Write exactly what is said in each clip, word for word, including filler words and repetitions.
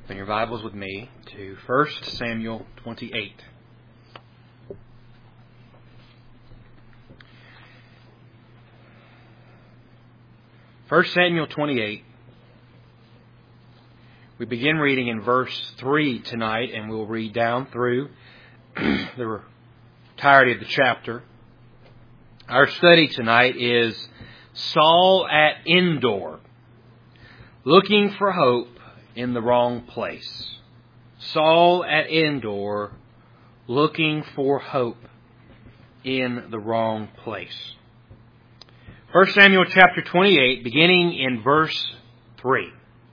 Open your Bibles with me to First Samuel twenty-eight. First Samuel twenty-eight. We begin reading in verse three tonight, and we'll read down through the entirety of the chapter. Our study tonight is Saul at Endor, looking for hope in the wrong place. Saul at Endor, looking for hope in the wrong place. First Samuel chapter twenty-eight, beginning in verse three.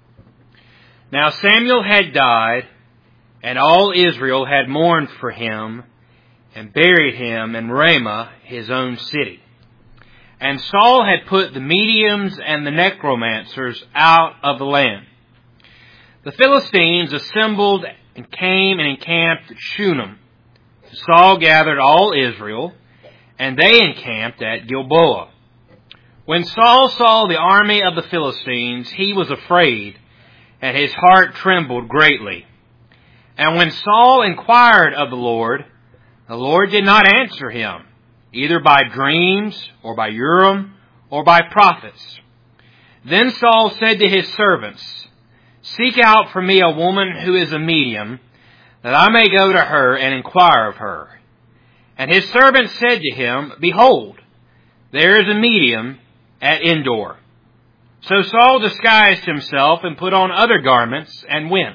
Now Samuel had died, and all Israel had mourned for him, and buried him in Ramah, his own city. And Saul had put the mediums and the necromancers out of the land. The Philistines assembled and came and encamped at Shunem. Saul gathered all Israel, and they encamped at Gilboa. When Saul saw the army of the Philistines, he was afraid, and his heart trembled greatly. And when Saul inquired of the Lord, the Lord did not answer him, either by dreams, or by Urim, or by prophets. Then Saul said to his servants, "Seek out for me a woman who is a medium, that I may go to her and inquire of her." And his servants said to him, "Behold, there is a medium at Endor." So Saul disguised himself and put on other garments and went,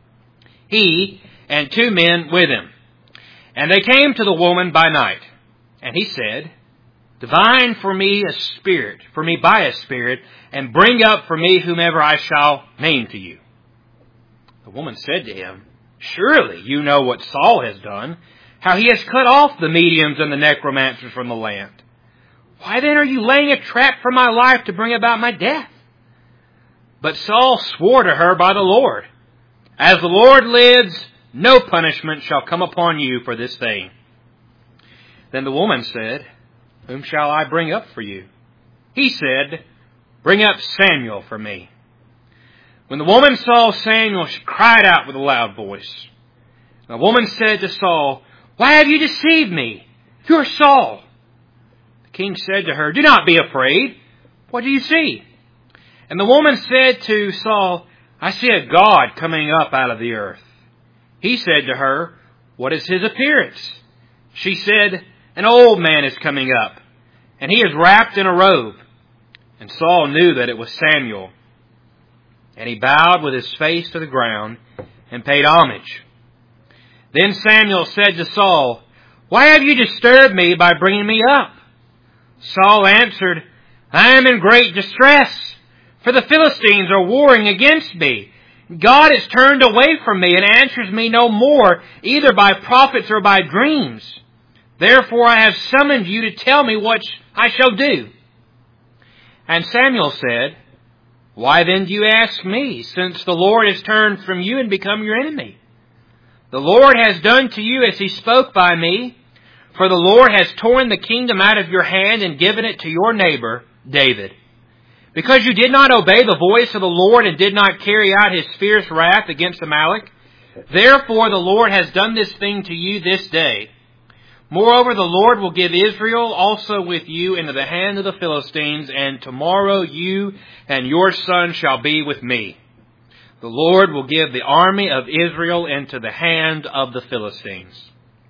he and two men with him. And they came to the woman by night. And he said, "Divine for me a spirit, for me by a spirit, and bring up for me whomever I shall name to you." The woman said to him, "Surely you know what Saul has done, how he has cut off the mediums and the necromancers from the land. Why then are you laying a trap for my life to bring about my death?" But Saul swore to her by the Lord, "As the Lord lives, no punishment shall come upon you for this thing." Then the woman said, "Whom shall I bring up for you?" He said, "Bring up Samuel for me." When the woman saw Samuel, she cried out with a loud voice. The woman said to Saul, "Why have you deceived me? You are Saul." The king said to her, "Do not be afraid. What do you see?" And the woman said to Saul, "I see a god coming up out of the earth." He said to her, "What is his appearance?" She said, "An old man is coming up, and he is wrapped in a robe." And Saul knew that it was Samuel. And he bowed with his face to the ground and paid homage. Then Samuel said to Saul, "Why have you disturbed me by bringing me up?" Saul answered, "I am in great distress, for the Philistines are warring against me. God is turned away from me and answers me no more, either by prophets or by dreams. Therefore I have summoned you to tell me what I shall do." And Samuel said, "Why then do you ask me, since the Lord has turned from you and become your enemy? The Lord has done to you as he spoke by me, for the Lord has torn the kingdom out of your hand and given it to your neighbor, David. Because you did not obey the voice of the Lord and did not carry out his fierce wrath against Amalek, therefore the Lord has done this thing to you this day. Moreover, the Lord will give Israel also with you into the hand of the Philistines, and tomorrow you and your son shall be with me. The Lord will give the army of Israel into the hand of the Philistines."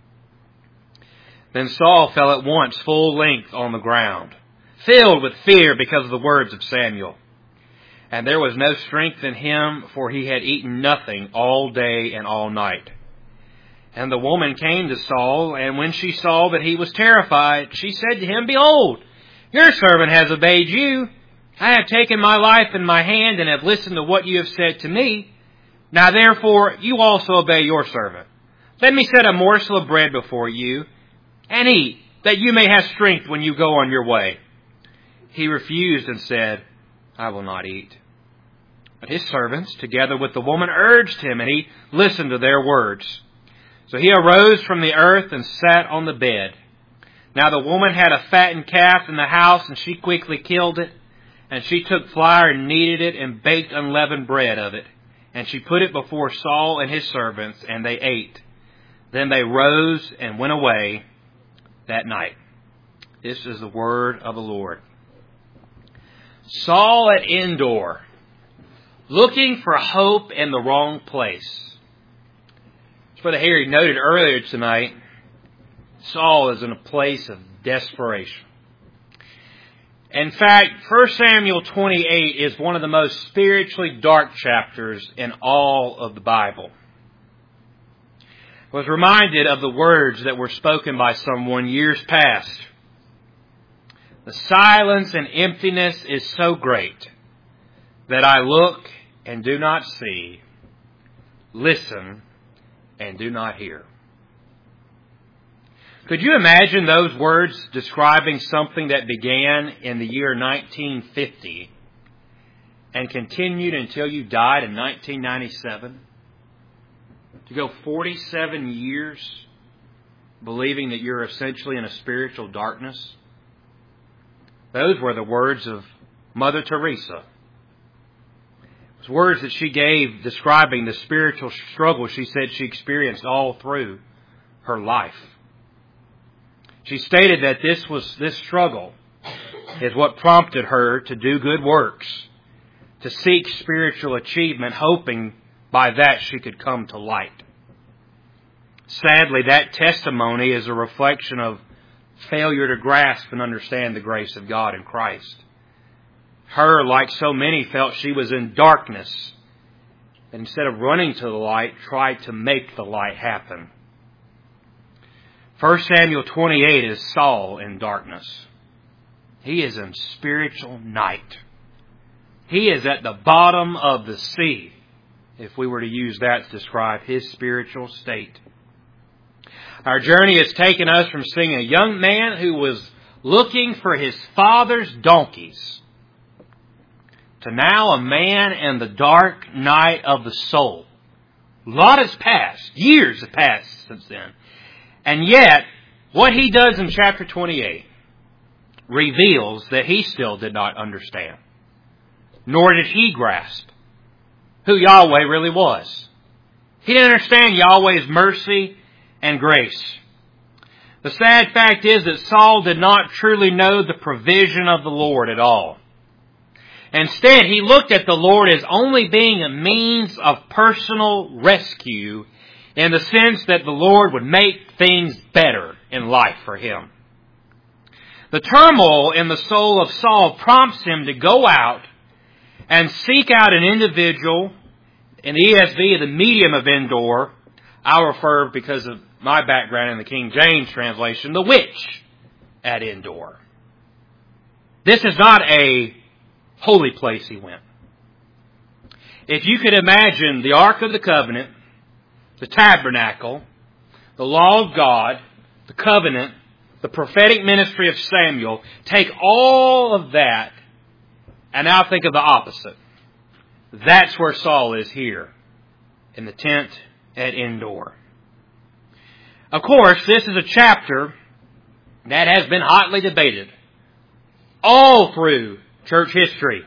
Then Saul fell at once full length on the ground, filled with fear because of the words of Samuel. And there was no strength in him, for he had eaten nothing all day and all night. And the woman came to Saul, and when she saw that he was terrified, she said to him, "Behold, your servant has obeyed you. I have taken my life in my hand and have listened to what you have said to me. Now therefore you also obey your servant. Let me set a morsel of bread before you, and eat, that you may have strength when you go on your way." He refused and said, "I will not eat." But his servants, together with the woman, urged him, and he listened to their words. So he arose from the earth and sat on the bed. Now the woman had a fattened calf in the house, and she quickly killed it. And she took flour and kneaded it and baked unleavened bread of it. And she put it before Saul and his servants, and they ate. Then they rose and went away that night. This is the word of the Lord. Saul at Endor, looking for hope in the wrong place. As Brother Harry noted earlier tonight, Saul is in a place of desperation. In fact, First Samuel twenty-eight is one of the most spiritually dark chapters in all of the Bible. I was reminded of the words that were spoken by someone years past. The silence and emptiness is so great that I look and do not see, listen and do not hear. Could you imagine those words describing something that began in the year nineteen fifty and continued until you died in nineteen ninety-seven? To go forty-seven years believing that you're essentially in a spiritual darkness? Those were the words of Mother Teresa. It was words that she gave describing the spiritual struggle she said she experienced all through her life. She stated that this was this struggle is what prompted her to do good works, to seek spiritual achievement, hoping by that she could come to light. Sadly, that testimony is a reflection of failure to grasp and understand the grace of God in Christ. Her, like so many, felt she was in darkness, and instead of running to the light, tried to make the light happen. First Samuel twenty-eight is Saul in darkness. He is in spiritual night. He is at the bottom of the sea, if we were to use that to describe his spiritual state. Our journey has taken us from seeing a young man who was looking for his father's donkeys to now a man in the dark night of the soul. A lot has passed. Years have passed since then. And yet, what he does in chapter twenty-eight reveals that he still did not understand. Nor did he grasp who Yahweh really was. He didn't understand Yahweh's mercy and grace. The sad fact is that Saul did not truly know the provision of the Lord at all. Instead, he looked at the Lord as only being a means of personal rescue, in the sense that the Lord would make things better in life for him. The turmoil in the soul of Saul prompts him to go out and seek out an individual. In the E S V, the medium of Endor, I refer, because of my background in the King James translation, the witch at Endor. This is not a holy place he went. If you could imagine the Ark of the Covenant, the tabernacle, the law of God, the covenant, the prophetic ministry of Samuel, take all of that and now think of the opposite. That's where Saul is here, in the tent at Endor. Of course, this is a chapter that has been hotly debated all through church history.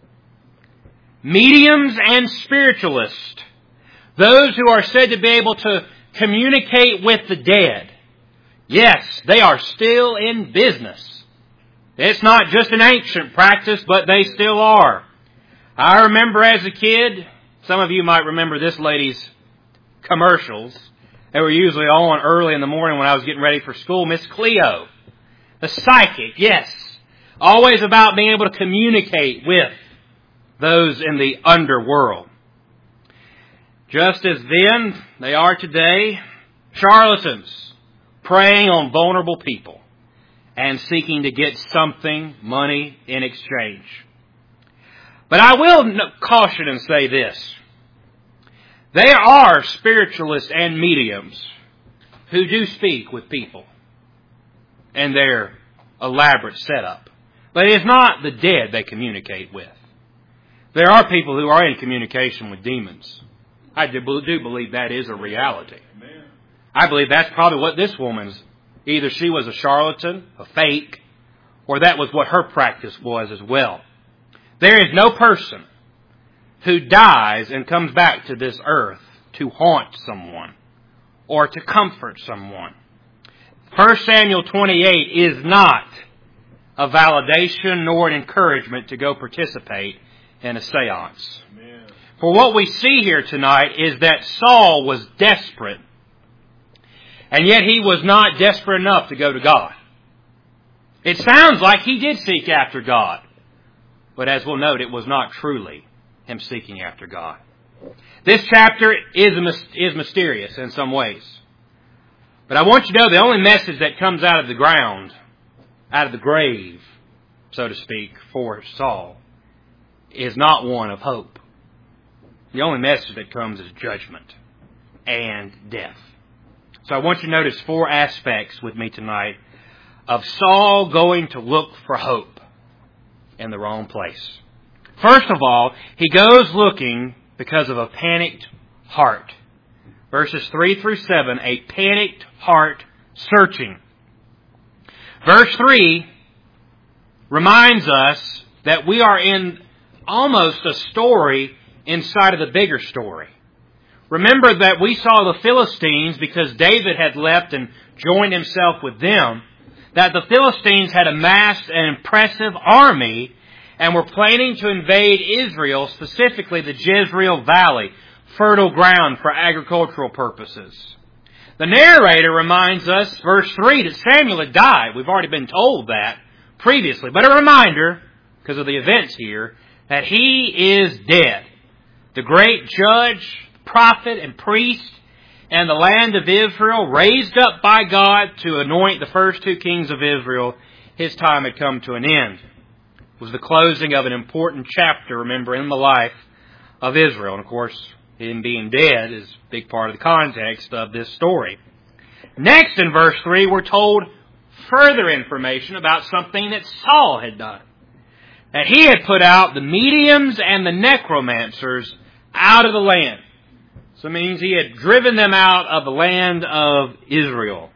Mediums and spiritualists, those who are said to be able to communicate with the dead, yes, they are still in business. It's not just an ancient practice, but they still are. I remember as a kid, some of you might remember this lady's commercials. They were usually on early in the morning when I was getting ready for school. Miss Cleo, the psychic, yes. Always about being able to communicate with those in the underworld. Just as then, they are today charlatans preying on vulnerable people and seeking to get something, money, in exchange. But I will caution and say this. There are spiritualists and mediums who do speak with people in their elaborate setup. But it is not the dead they communicate with. There are people who are in communication with demons. I do believe that is a reality. I believe that's probably what this woman's, either she was a charlatan, a fake, or that was what her practice was as well. There is no person who dies and comes back to this earth to haunt someone or to comfort someone. First Samuel twenty-eight is not a validation nor an encouragement to go participate in a seance. Amen. For what we see here tonight is that Saul was desperate, and yet he was not desperate enough to go to God. It sounds like he did seek after God, but as we'll note, it was not truly him seeking after God. This chapter is is mysterious in some ways. But I want you to know the only message that comes out of the ground, out of the grave, so to speak, for Saul, is not one of hope. The only message that comes is judgment and death. So I want you to notice four aspects with me tonight of Saul going to look for hope in the wrong place. First of all, he goes looking because of a panicked heart. Verses three through seven, a panicked heart searching. Verse three reminds us that we are in almost a story inside of the bigger story. Remember that we saw the Philistines, because David had left and joined himself with them, that the Philistines had amassed an impressive army and were planning to invade Israel, specifically the Jezreel Valley, fertile ground for agricultural purposes. The narrator reminds us, verse three, that Samuel had died. We've already been told that previously. But a reminder, because of the events here, that he is dead. The great judge, prophet, and priest and the land of Israel, raised up by God to anoint the first two kings of Israel, his time had come to an end. It was the closing of an important chapter, remember, in the life of Israel. And of course, him being dead is a big part of the context of this story. Next, in verse three, we're told further information about something that Saul had done. That he had put out the mediums and the necromancers out of the land. So it means he had driven them out of the land of Israel.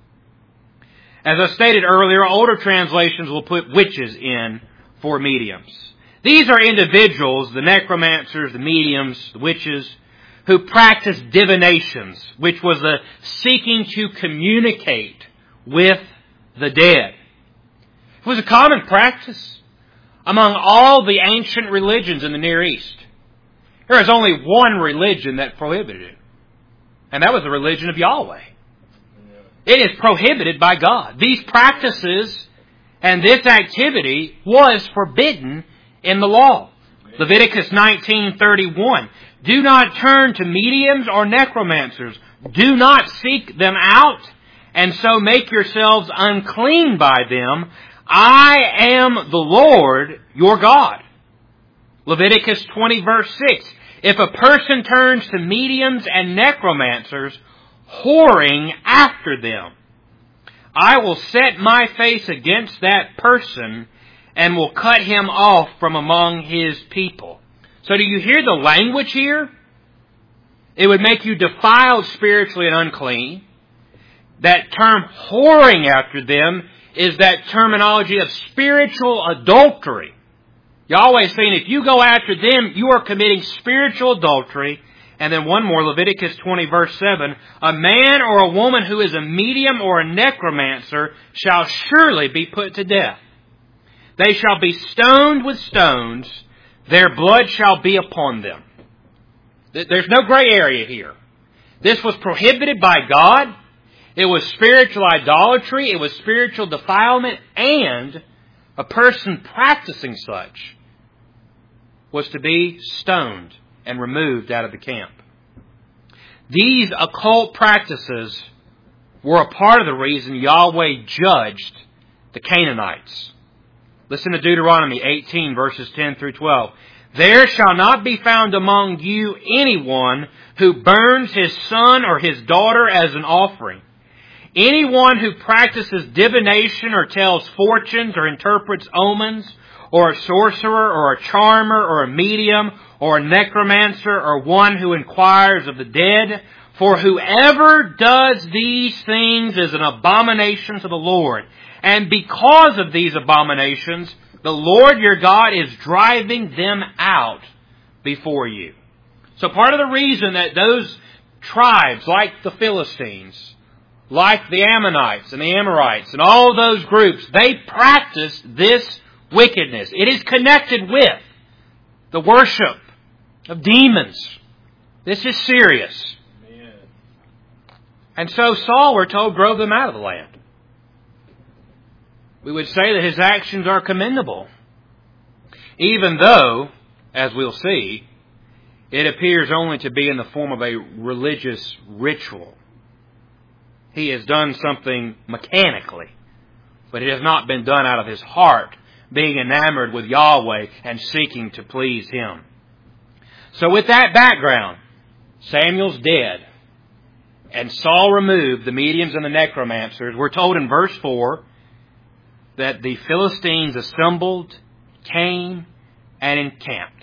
As I stated earlier, older translations will put witches in for mediums. These are individuals, the necromancers, the mediums, the witches, who practiced divinations, which was the seeking to communicate with the dead. It was a common practice among all the ancient religions in the Near East. There is only one religion that prohibited it, and that was the religion of Yahweh. It is prohibited by God. These practices and this activity was forbidden in the law. Leviticus nineteen thirty-one. Do not turn to mediums or necromancers. Do not seek them out, and so make yourselves unclean by them. I am the Lord your God. Leviticus twenty verse six. If a person turns to mediums and necromancers, whoring after them, I will set my face against that person and will cut him off from among his people. So do you hear the language here? It would make you defiled spiritually and unclean. That term whoring after them is that terminology of spiritual adultery. Yahweh is saying if you go after them, you are committing spiritual adultery. And then one more, Leviticus twenty verse seven. A man or a woman who is a medium or a necromancer shall surely be put to death. They shall be stoned with stones. Their blood shall be upon them. There's no gray area here. This was prohibited by God. It was spiritual idolatry. It was spiritual defilement. And a person practicing such was to be stoned and removed out of the camp. These occult practices were a part of the reason Yahweh judged the Canaanites. Listen to Deuteronomy eighteen verses ten through twelve. There shall not be found among you anyone who burns his son or his daughter as an offering. Anyone who practices divination or tells fortunes or interprets omens, or a sorcerer or a charmer or a medium or a necromancer or one who inquires of the dead. For whoever does these things is an abomination to the Lord. And because of these abominations, the Lord your God is driving them out before you. So part of the reason that those tribes, like the Philistines, like the Ammonites and the Amorites and all those groups, they practiced this wickedness. It is connected with the worship of demons. This is serious. Amen. And so Saul, we're told, drove them out of the land. We would say that his actions are commendable, even though, as we'll see, it appears only to be in the form of a religious ritual. He has done something mechanically, but it has not been done out of his heart, being enamored with Yahweh and seeking to please Him. So with that background, Samuel's dead, and Saul removed the mediums and the necromancers. We're told in verse four that the Philistines assembled, came, and encamped.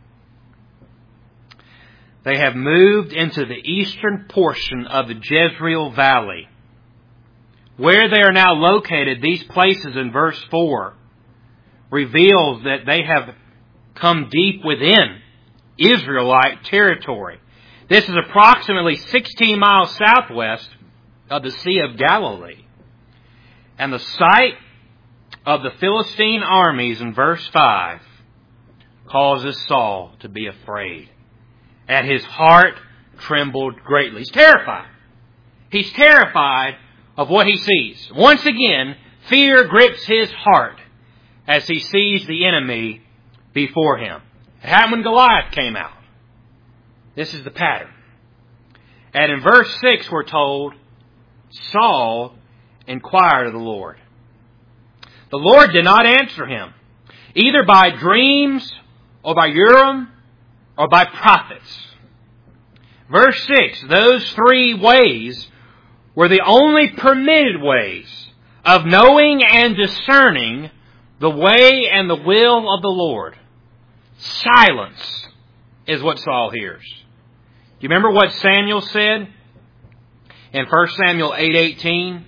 They have moved into the eastern portion of the Jezreel Valley. Where they are now located, these places in verse four, reveals that they have come deep within Israelite territory. This is approximately sixteen miles southwest of the Sea of Galilee. And the sight of the Philistine armies in verse five causes Saul to be afraid. And his heart trembled greatly. He's terrified. He's terrified of what he sees. Once again, fear grips his heart as he sees the enemy before him. It happened when Goliath came out. This is the pattern. And in verse six we're told, Saul inquired of the Lord. The Lord did not answer him, either by dreams or by Urim or by prophets. Verse six, those three ways were the only permitted ways of knowing and discerning the way and the will of the Lord. Silence is what Saul hears. Do you remember what Samuel said in First Samuel eight eighteen?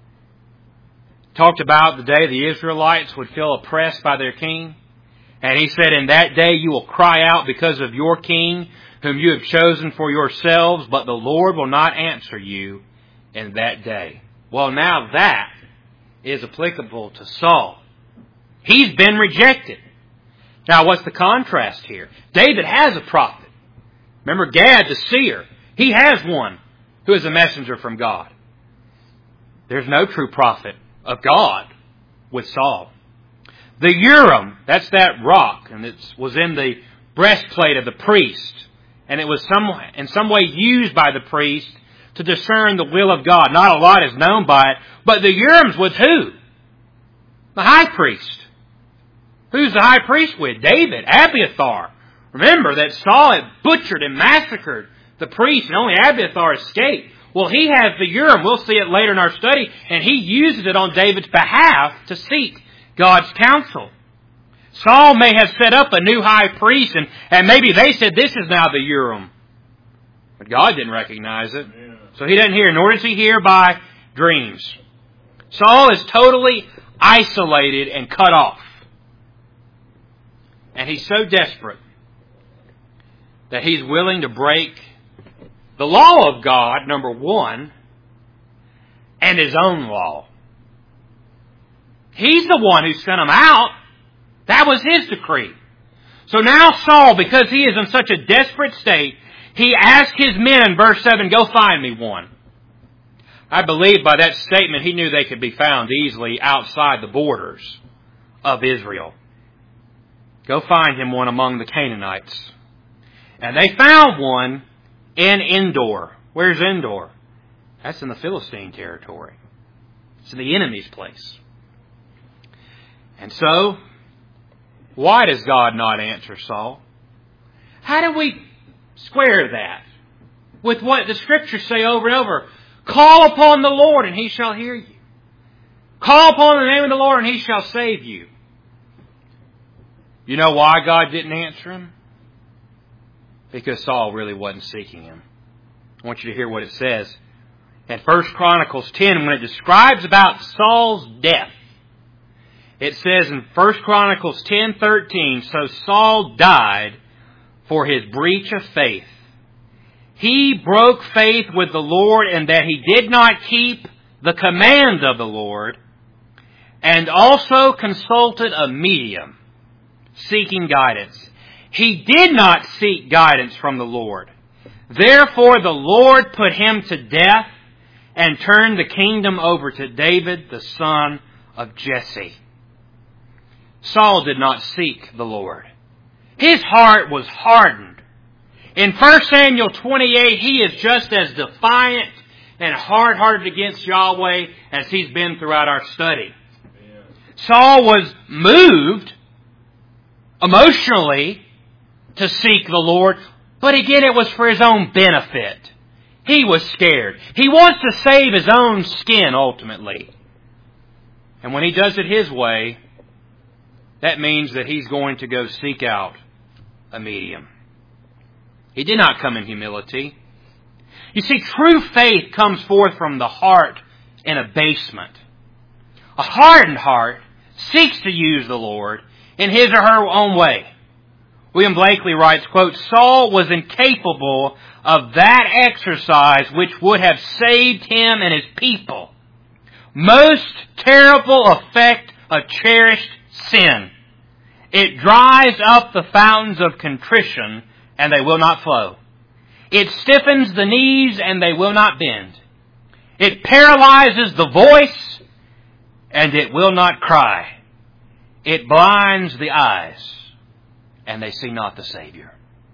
Talked about the day the Israelites would feel oppressed by their king. And he said, in that day you will cry out because of your king, whom you have chosen for yourselves, but the Lord will not answer you in that day. Well, now that is applicable to Saul. He's been rejected. Now, what's the contrast here? David has a prophet. Remember Gad the seer. He has one who is a messenger from God. There's no true prophet of God with Saul. The Urim, that's that rock, and it was in the breastplate of the priest. And it was some, in some way used by the priest to discern the will of God. Not a lot is known by it, but the Urim's with who? The high priest. Who's the high priest with? David, Abiathar. Remember that Saul had butchered and massacred the priest, and only Abiathar escaped. Well, he has the Urim. We'll see it later in our study, and he uses it on David's behalf to seek God's counsel. Saul may have set up a new high priest, and, and maybe they said this is now the Urim. But God didn't recognize it. Yeah. So he doesn't hear, nor does he hear by dreams. Saul is totally isolated and cut off. And he's so desperate that he's willing to break the law of God, number one, and his own law. He's the one who sent him out. That was his decree. So now Saul, because he is in such a desperate state, he asked his men in verse seven, go find me one. I believe by that statement he knew they could be found easily outside the borders of Israel. Go find him one among the Canaanites. And they found one in Endor. Where's Endor? That's in the Philistine territory. It's in the enemy's place. And so, why does God not answer Saul? How do we square that with what the Scriptures say over and over? Call upon the Lord and He shall hear you. Call upon the name of the Lord and He shall save you. You know why God didn't answer him? Because Saul really wasn't seeking Him. I want you to hear what it says in First Chronicles ten when it describes about Saul's death. It says in First Chronicles ten thirteen, so Saul died for his breach of faith. He broke faith with the Lord in that he did not keep the command of the Lord, and also consulted a medium, seeking guidance. He did not seek guidance from the Lord. Therefore the Lord put him to death and turned the kingdom over to David, the son of Jesse. Saul did not seek the Lord. His heart was hardened. In First Samuel twenty-eight, he is just as defiant and hard-hearted against Yahweh as he's been throughout our study. Yeah. Saul was moved emotionally to seek the Lord, but again, it was for his own benefit. He was scared. He wants to save his own skin ultimately. And when he does it his way, that means that he's going to go seek out a medium. He did not come in humility. You see, true faith comes forth from the heart in abasement. A hardened heart seeks to use the Lord in his or her own way. William Blakely writes, quote, Saul was incapable of that exercise which would have saved him and his people. Most terrible effect of cherished sin. It dries up the fountains of contrition, and they will not flow. It stiffens the knees, and they will not bend. It paralyzes the voice, and it will not cry. It blinds the eyes, and they see not the Savior.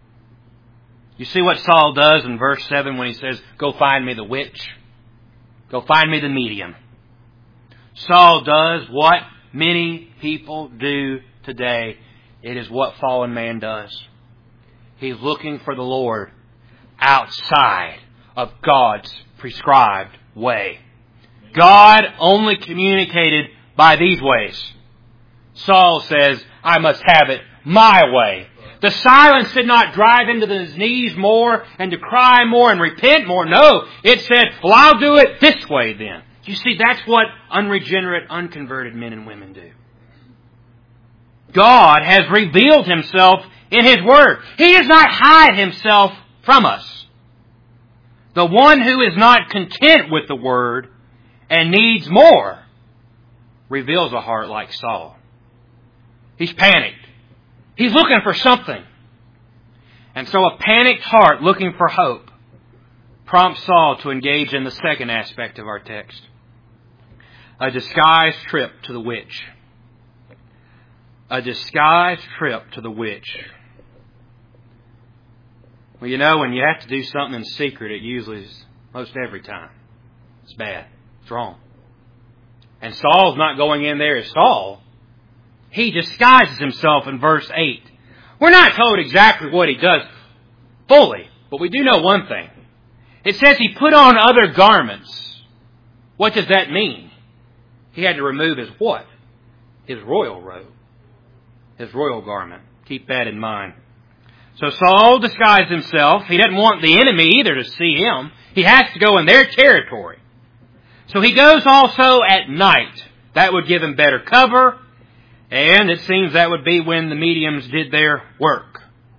You see what Saul does in verse seven when he says, go find me the witch. Go find me the medium. Saul does what many people do today. It is what fallen man does. He's looking for the Lord outside of God's prescribed way. God only communicated by these ways. Saul says, I must have it my way. The silence did not drive him to his knees more and to cry more and repent more. No, it said, well, I'll do it this way then. You see, that's what unregenerate, unconverted men and women do. God has revealed himself in his word. He does not hide himself from us. The one who is not content with the word and needs more reveals a heart like Saul. He's panicked. He's looking for something. And so a panicked heart looking for hope prompts Saul to engage in the second aspect of our text. A disguised trip to the witch. A disguised trip to the witch. Well, you know, when you have to do something in secret, it usually is most every time. It's bad. It's wrong. And Saul's not going in there as Saul. He disguises himself in verse eight. We're not told exactly what he does fully, but we do know one thing. It says he put on other garments. What does that mean? He had to remove his what? His royal robe. His royal garment. Keep that in mind. So Saul disguised himself. He doesn't want the enemy either to see him. He has to go in their territory. So he goes also at night. That would give him better cover. And it seems that would be when the mediums did their work.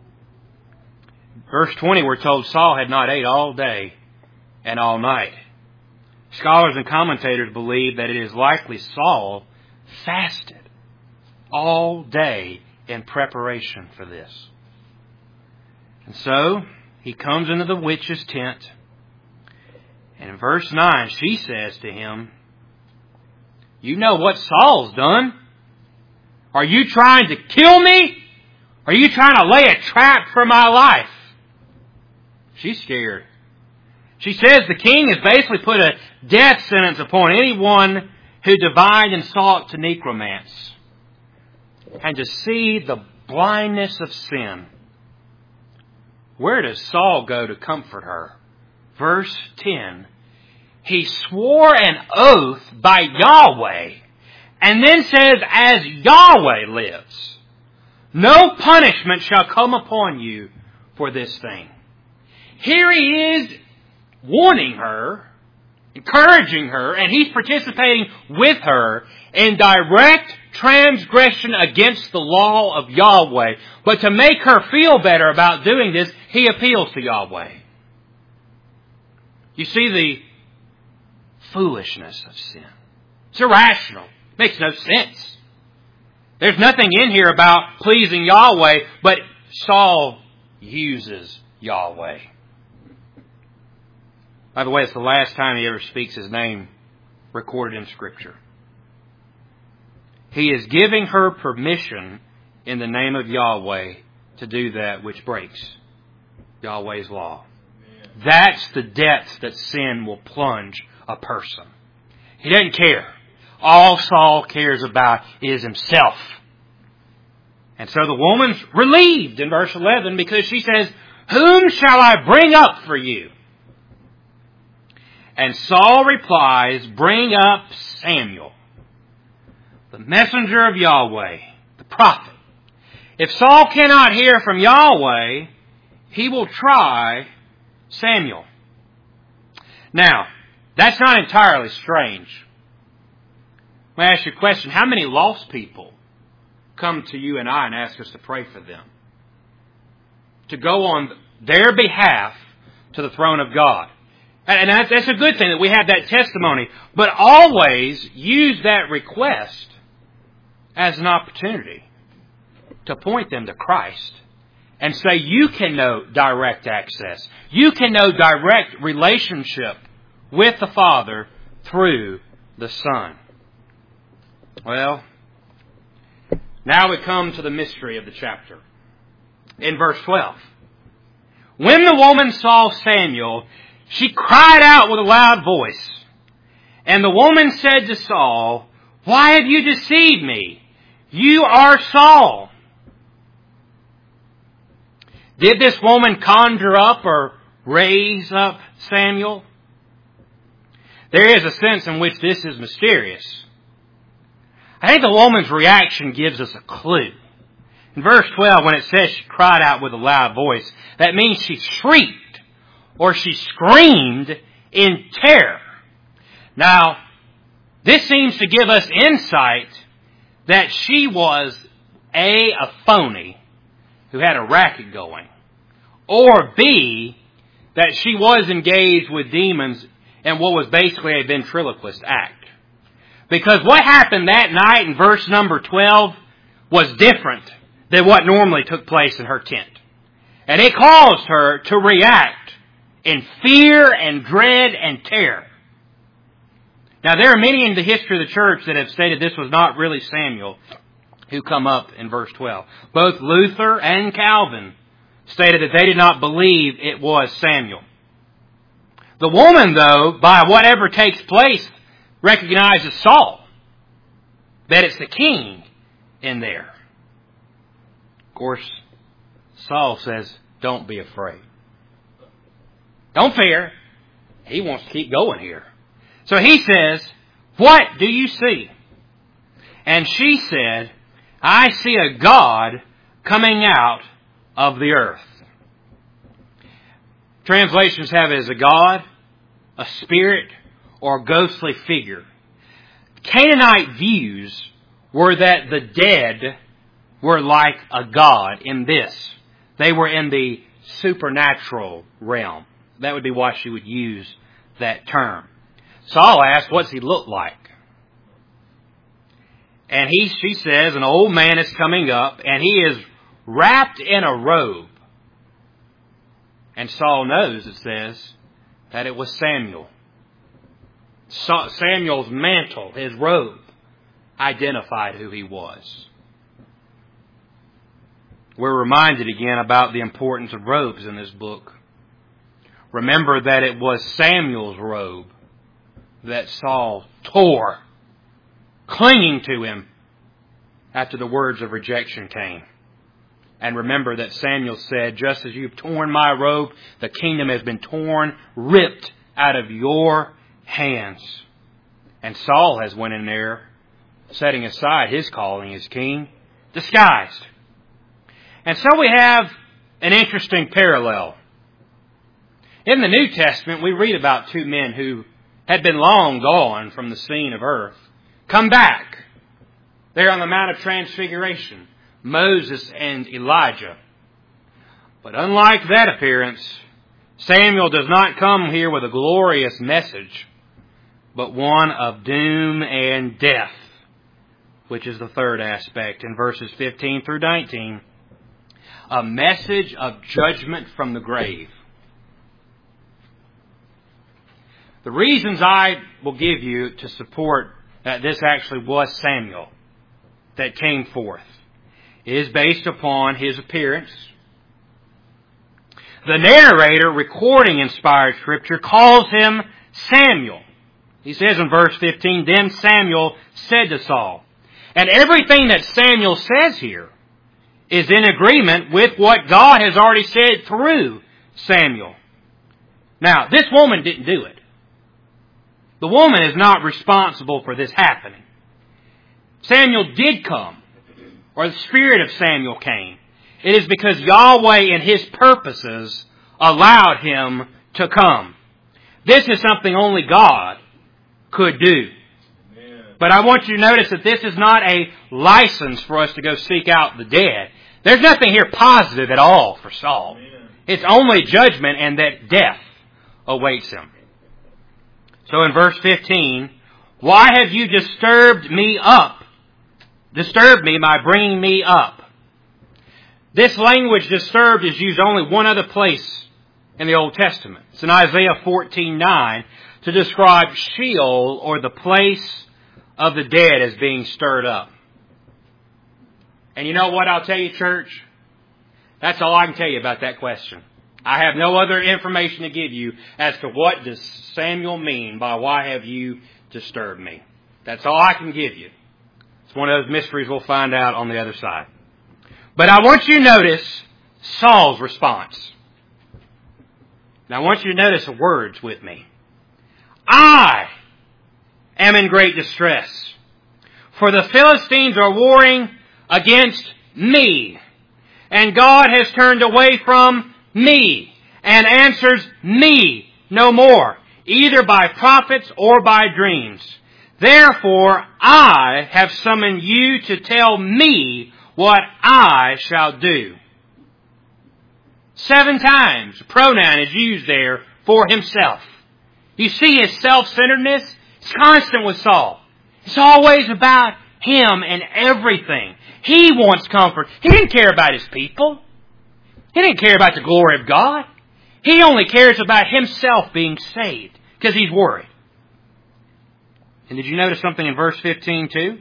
Verse twenty, we're told Saul had not ate all day and all night. Scholars and commentators believe that it is likely Saul fasted all day in preparation for this. And so he comes into the witch's tent. And in verse nine, she says to him, you know what Saul's done? Are you trying to kill me? Are you trying to lay a trap for my life? She's scared. She says the king has basically put a death sentence upon anyone who divined and sought to necromance. And to see the blindness of sin. Where does Saul go to comfort her? Verse ten. He swore an oath by Yahweh. And then says, as Yahweh lives, no punishment shall come upon you for this thing. Here he is warning her, encouraging her, and he's participating with her in direct transgression against the law of Yahweh. But to make her feel better about doing this, he appeals to Yahweh. You see the foolishness of sin. It's irrational. It makes no sense. There's nothing in here about pleasing Yahweh, but Saul uses Yahweh. By the way, it's the last time he ever speaks his name recorded in Scripture. He is giving her permission in the name of Yahweh to do that which breaks Yahweh's law. That's the depth that sin will plunge a person. He doesn't care. All Saul cares about is himself. And so the woman's relieved in verse eleven because she says, "Whom shall I bring up for you?" And Saul replies, "Bring up Samuel, the messenger of Yahweh, the prophet." If Saul cannot hear from Yahweh, he will try Samuel. Now, that's not entirely strange. Let me ask you a question. How many lost people come to you and I and ask us to pray for them? To go on their behalf to the throne of God. And that's, that's a good thing that we have that testimony. But always use that request as an opportunity to point them to Christ and say you can know direct access. You can know direct relationship with the Father through the Son. Well, now we come to the mystery of the chapter. In verse twelve. When the woman saw Samuel, she cried out with a loud voice. And the woman said to Saul, "Why have you deceived me? You are Saul." Did this woman conjure up or raise up Samuel? There is a sense in which this is mysterious. I think the woman's reaction gives us a clue. In verse twelve, when it says she cried out with a loud voice, that means she shrieked or she screamed in terror. Now, this seems to give us insight that she was A, a phony who had a racket going, or B, that she was engaged with demons in what was basically a ventriloquist act. Because what happened that night in verse number twelve was different than what normally took place in her tent. And it caused her to react in fear and dread and terror. Now, there are many in the history of the church that have stated this was not really Samuel who come up in verse twelve. Both Luther and Calvin stated that they did not believe it was Samuel. The woman, though, by whatever takes place, recognizes Saul, that it's the king in there. Of course, Saul says, "Don't be afraid. Don't fear." He wants to keep going here. So he says, "What do you see?" And she said, "I see a God coming out of the earth." Translations have it as a god, a spirit, or a ghostly figure. Canaanite views were that the dead were like a god in this. They were in the supernatural realm. That would be why she would use that term. Saul asked, "What's he look like?" And he, she says, "An old man is coming up, and he is wrapped in a robe." And Saul knows, it says, that it was Samuel. Samuel's mantle, his robe, identified who he was. We're reminded again about the importance of robes in this book. Remember that it was Samuel's robe that Saul tore, clinging to him after the words of rejection came. And remember that Samuel said, "Just as you've torn my robe, the kingdom has been torn, ripped out of your hands." And Saul has went in there, setting aside his calling as king, disguised. And so we have an interesting parallel. In the New Testament, we read about two men who had been long gone from the scene of earth, come back there on the Mount of Transfiguration, Moses and Elijah. But unlike that appearance, Samuel does not come here with a glorious message, but one of doom and death, which is the third aspect in verses fifteen through nineteen. A message of judgment from the grave. The reasons I will give you to support that this actually was Samuel that came forth is based upon his appearance. The narrator recording inspired Scripture calls him Samuel. He says in verse fifteen, "Then Samuel said to Saul." And everything that Samuel says here is in agreement with what God has already said through Samuel. Now, this woman didn't do it. The woman is not responsible for this happening. Samuel did come, or the Spirit of Samuel came. It is because Yahweh in His purposes allowed him to come. This is something only God could do. But I want you to notice that this is not a license for us to go seek out the dead. There's nothing here positive at all for Saul. It's only judgment and that death awaits him. So in verse fifteen, "Why have you disturbed me up? Disturbed me by bringing me up." This language, disturbed, is used only one other place in the Old Testament. It's in Isaiah fourteen nine to describe Sheol, or the place of the dead, as being stirred up. And you know what I'll tell you, church? That's all I can tell you about that question. I have no other information to give you as to what does Samuel mean by "why have you disturbed me." That's all I can give you. It's one of those mysteries we'll find out on the other side. But I want you to notice Saul's response. Now I want you to notice the words with me. "I am in great distress, for the Philistines are warring against me, and God has turned away from me and answers me no more, either by prophets or by dreams. Therefore I have summoned you to tell me what I shall do." Seven times the pronoun is used there for himself. You see his self-centeredness? It's constant with Saul. It's always about him and everything. He wants comfort. He didn't care about his people. He didn't care about the glory of God. He only cares about himself being saved because he's worried. And did you notice something in verse fifteen too?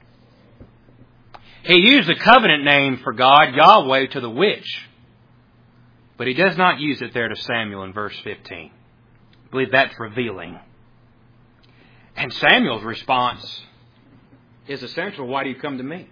He used the covenant name for God, Yahweh, to the witch. But he does not use it there to Samuel in verse fifteen. I believe that's revealing. And Samuel's response is essential. "Why do you come to me?"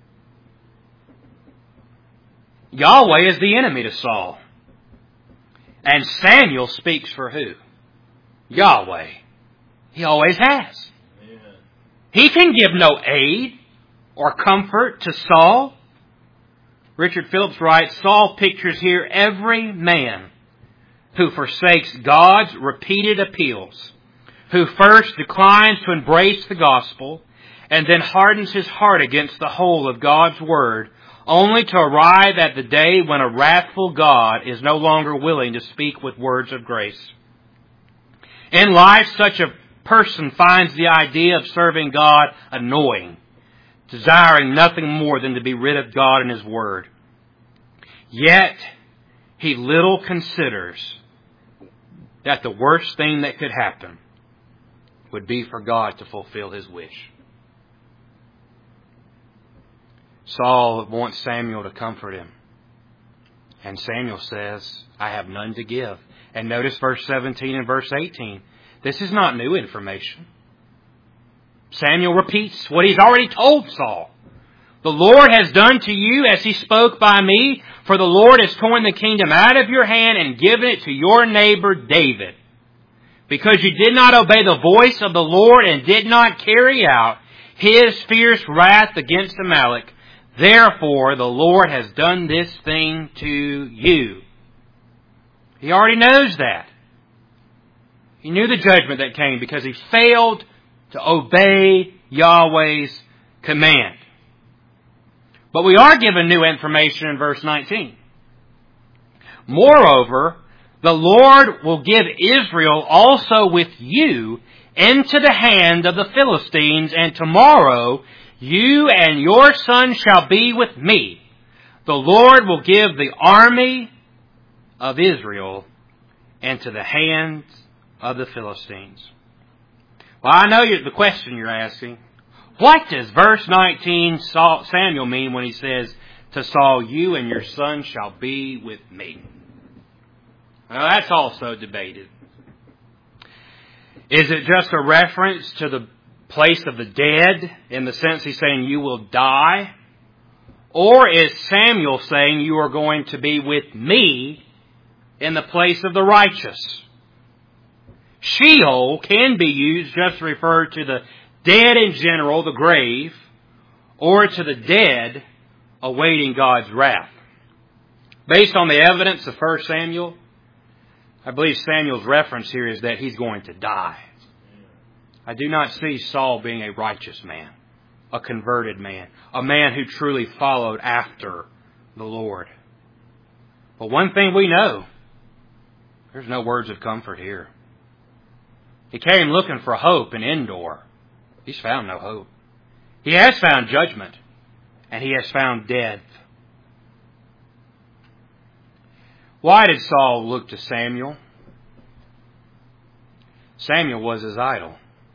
Yahweh is the enemy to Saul. And Samuel speaks for who? Yahweh. He always has. Amen. He can give no aid or comfort to Saul. Richard Phillips writes, "Saul pictures here every man who forsakes God's repeated appeals, who first declines to embrace the gospel, and then hardens his heart against the whole of God's word, only to arrive at the day when a wrathful God is no longer willing to speak with words of grace. In life, such a person finds the idea of serving God annoying, desiring nothing more than to be rid of God and His word. Yet, he little considers that the worst thing that could happen would be for God to fulfill His wish. Saul wants Samuel to comfort him. And Samuel says, "I have none to give." And notice verse seventeen and verse eighteen. This is not new information. Samuel repeats what he's already told Saul. "The Lord has done to you as He spoke by me, for the Lord has torn the kingdom out of your hand and given it to your neighbor David. Because you did not obey the voice of the Lord and did not carry out His fierce wrath against Amalek, therefore the Lord has done this thing to you." He already knows that. He knew the judgment that came because he failed to obey Yahweh's command. But we are given new information in verse nineteen. Moreover, the Lord will give Israel also with you into the hand of the Philistines, and tomorrow you and your son shall be with me. The Lord will give the army of Israel into the hands of the Philistines. Well, I know you're, the question you're asking. What does verse nineteen Samuel mean when he says to Saul, you and your son shall be with me? Well, that's also debated. Is it just a reference to the place of the dead in the sense he's saying you will die? Or is Samuel saying you are going to be with me in the place of the righteous? Sheol can be used just to refer to the dead in general, the grave, or to the dead awaiting God's wrath. Based on the evidence of First Samuel, I believe Samuel's reference here is that he's going to die. I do not see Saul being a righteous man, a converted man, a man who truly followed after the Lord. But one thing we know, there's no words of comfort here. He came looking for hope in Endor. He's found no hope. He has found judgment, and he has found death. Why did Saul look to Samuel? Samuel was his idol.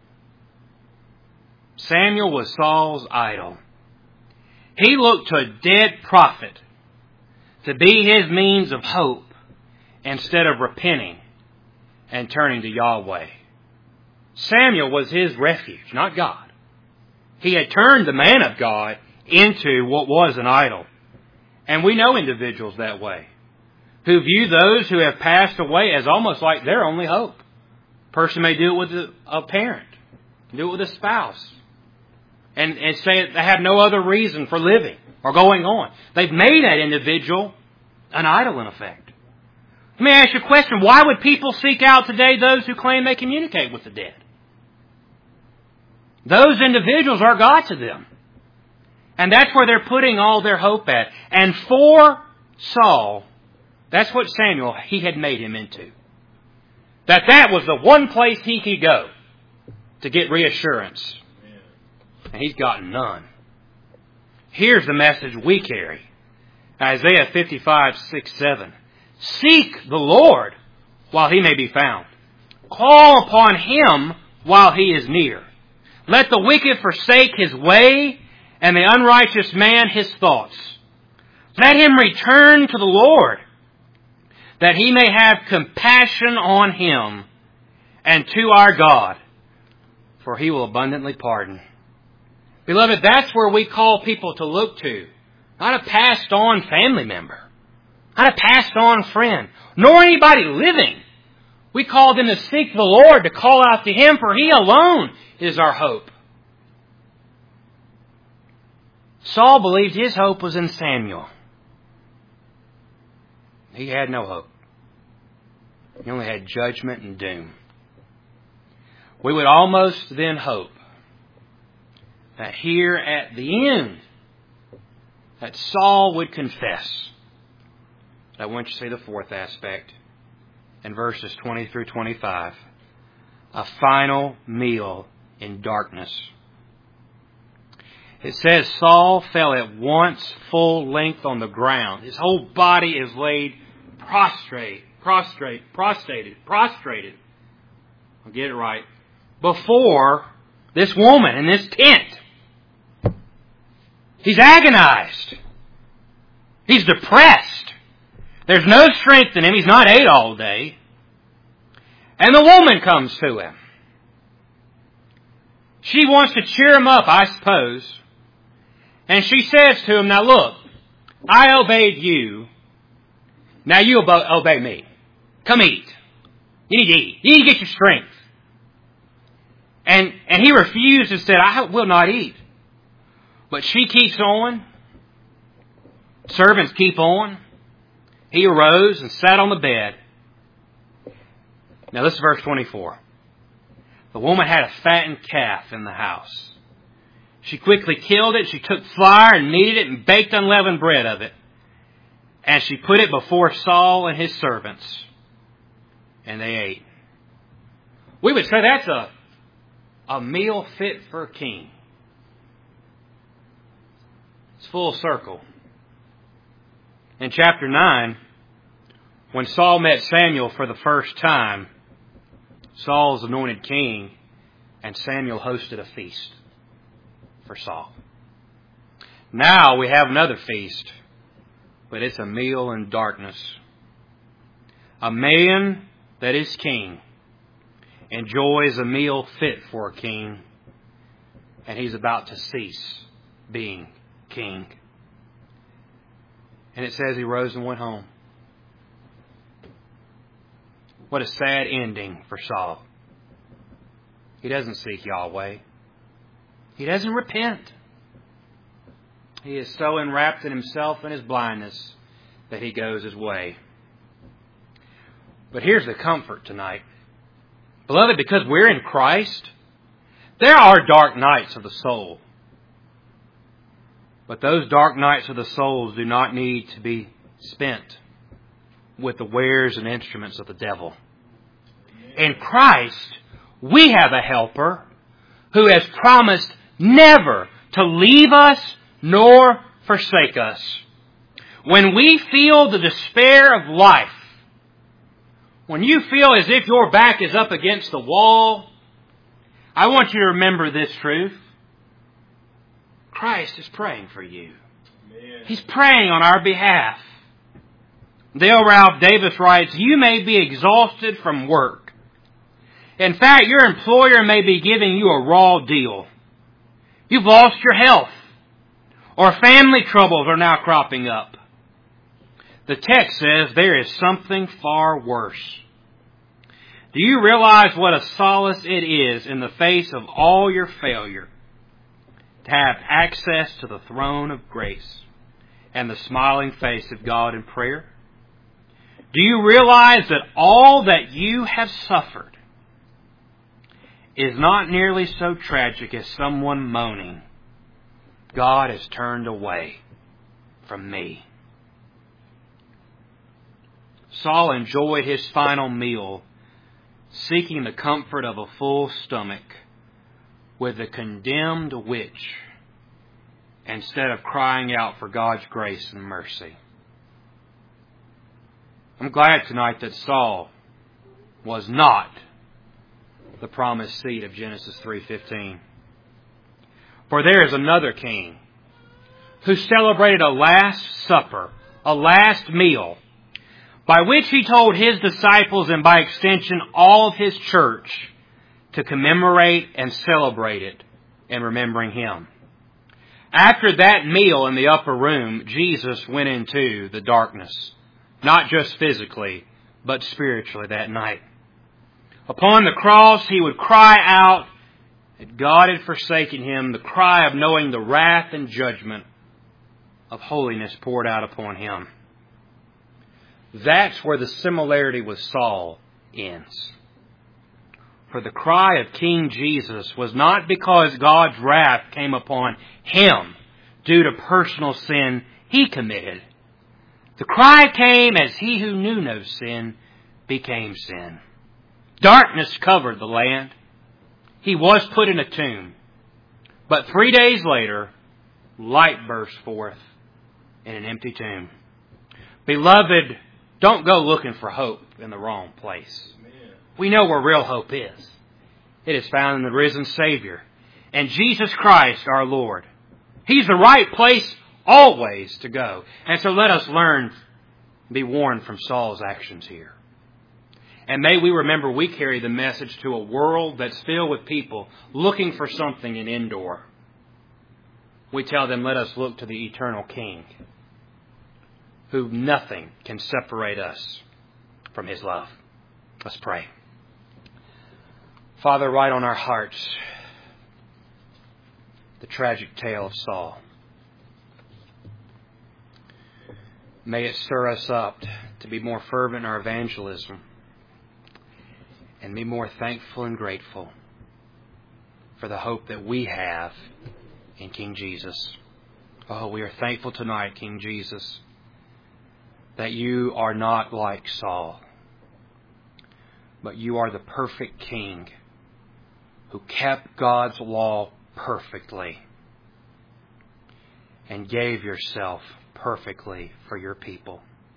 Samuel was Saul's idol. He looked to a dead prophet to be his means of hope instead of repenting and turning to Yahweh. Samuel was his refuge, not God. He had turned the man of God into what was an idol. And we know individuals that way, who view those who have passed away as almost like their only hope. A person may do it with a parent, do it with a spouse, and, and say they have no other reason for living or going on. They've made that individual an idol in effect. Let me ask you a question. Why would people seek out today those who claim they communicate with the dead? Those individuals are God to them. And that's where they're putting all their hope at. And for Saul, that's what Samuel, he had made him into. That that was the one place he could go to get reassurance. And he's gotten none. Here's the message we carry. Isaiah fifty-five, six, seven. Seek the Lord while he may be found. Call upon him while he is near. Let the wicked forsake his way, and the unrighteous man his thoughts. Let him return to the Lord, that he may have compassion on him, and to our God, for he will abundantly pardon. Beloved, that's where we call people to look to. Not a passed on family member. Not a passed on friend. Nor anybody living. We call them to seek the Lord, to call out to him, for he alone is our hope. Saul believed his hope was in Samuel. He had no hope. He only had judgment and doom. We would almost then hope that here at the end, that Saul would confess. I want you to see the fourth aspect in verses twenty through twenty-five. A final meal in darkness. It says Saul fell at once full length on the ground. His whole body is laid prostrate, prostrate, prostrated, prostrated. I'll get it right. Before this woman in this tent. He's agonized. He's depressed. There's no strength in him. He's not ate all day. And the woman comes to him. She wants to cheer him up, I suppose. And she says to him, now look, I obeyed you. Now you obey me. Come eat. You need to eat. You need to get your strength. And, and he refused and said, I will not eat. But she keeps on. Servants keep on. He arose and sat on the bed. Now this is verse twenty-four. The woman had a fattened calf in the house. She quickly killed it. She took flour and kneaded it and baked unleavened bread of it. And she put it before Saul and his servants. And they ate. We would say that's a, a meal fit for a king. It's full circle. In chapter nine, when Saul met Samuel for the first time, Saul's anointed king, and Samuel hosted a feast for Saul. Now we have another feast, but it's a meal in darkness. A man that is king enjoys a meal fit for a king, and he's about to cease being king. And it says he rose and went home. What a sad ending for Saul. He doesn't seek Yahweh. He doesn't repent. He is so enwrapped in himself and his blindness that he goes his way. But here's the comfort tonight. Beloved, because we're in Christ, there are dark nights of the soul. But those dark nights of the souls do not need to be spent with the wares and instruments of the devil. In Christ, we have a helper who has promised never to leave us nor forsake us. When we feel the despair of life, when you feel as if your back is up against the wall, I want you to remember this truth. Christ is praying for you. Amen. He's praying on our behalf. Dale Ralph Davis writes, you may be exhausted from work. In fact, your employer may be giving you a raw deal. You've lost your health, or family troubles are now cropping up. The text says there is something far worse. Do you realize what a solace it is in the face of all your failure to have access to the throne of grace and the smiling face of God in prayer? Do you realize that all that you have suffered is not nearly so tragic as someone moaning, God has turned away from me? Saul enjoyed his final meal, seeking the comfort of a full stomach with a condemned witch instead of crying out for God's grace and mercy. I'm glad tonight that Saul was not the promised seed of Genesis three fifteen. For there is another king who celebrated a last supper, a last meal, by which he told his disciples and by extension all of his church to commemorate and celebrate it in remembering him. After that meal in the upper room, Jesus went into the darkness, not just physically, but spiritually that night. Upon the cross, he would cry out that God had forsaken him, the cry of knowing the wrath and judgment of holiness poured out upon him. That's where the similarity with Saul ends. For the cry of King Jesus was not because God's wrath came upon him due to personal sin he committed. The cry came as he who knew no sin became sin. Darkness covered the land. He was put in a tomb. But three days later, light burst forth in an empty tomb. Beloved, don't go looking for hope in the wrong place. We know where real hope is. It is found in the risen Savior and Jesus Christ our Lord. He's the right place always to go. And so let us learn, be warned from Saul's actions here. And may we remember we carry the message to a world that's filled with people looking for something in Endor. We tell them, let us look to the eternal King, who nothing can separate us from His love. Let's pray. Father, write on our hearts the tragic tale of Saul. May it stir us up to be more fervent in our evangelism and be more thankful and grateful for the hope that we have in King Jesus. Oh, we are thankful tonight, King Jesus, that you are not like Saul, but you are the perfect King who kept God's law perfectly and gave yourself perfectly for your people.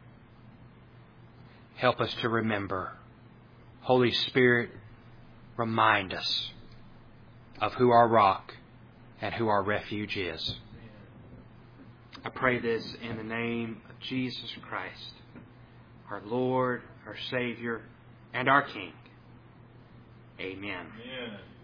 Help us to remember. Holy Spirit, remind us of who our rock and who our refuge is. I pray this in the name of Jesus Christ, our Lord, our Savior, and our King. Amen. Amen.